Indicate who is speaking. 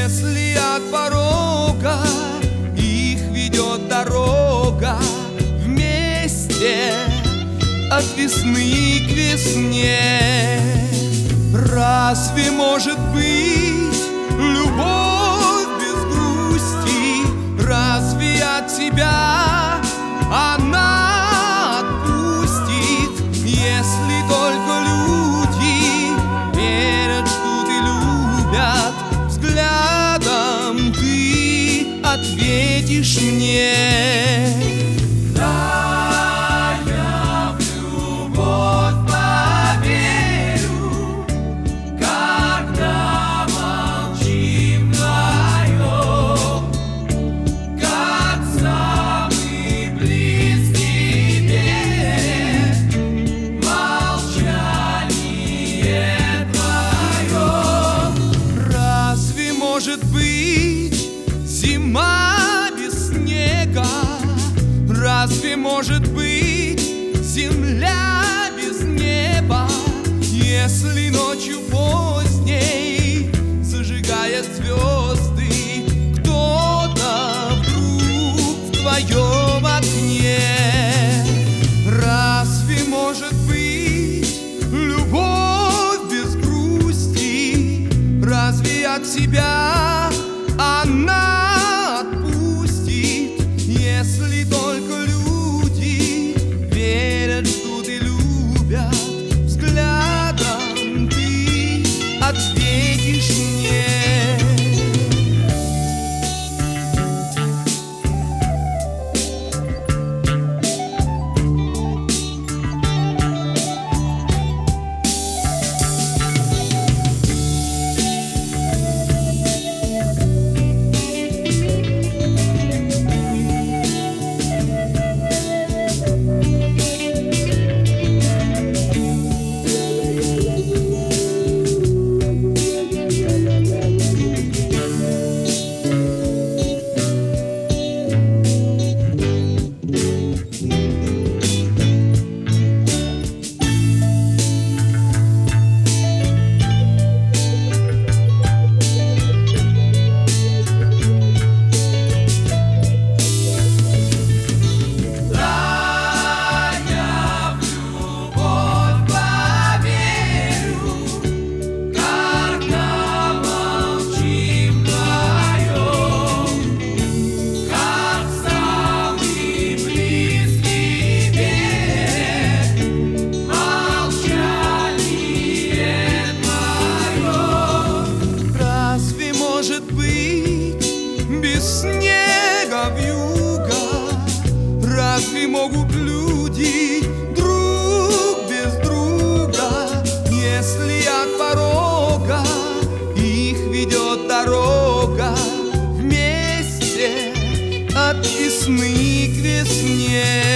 Speaker 1: Если от порога их ведет дорога вместе от весны к весне, разве может быть любовь без грусти? Разве от тебя она отпустит, если только люди верят, что ты любят? Взглядом ты ответишь мне. Может быть зима без снега? Разве может быть земля без неба? Если ночью поздней зажигает звезды кто-то вдруг в твоем окне, разве может быть любовь без грусти? Разве от себя она отпустит, если только люди верят, что ты любят? Взглядом ты ответишь мне. Может быть без снега вьюга? Разве могут люди друг без друга? Если от порога их ведет дорога вместе от весны к весне.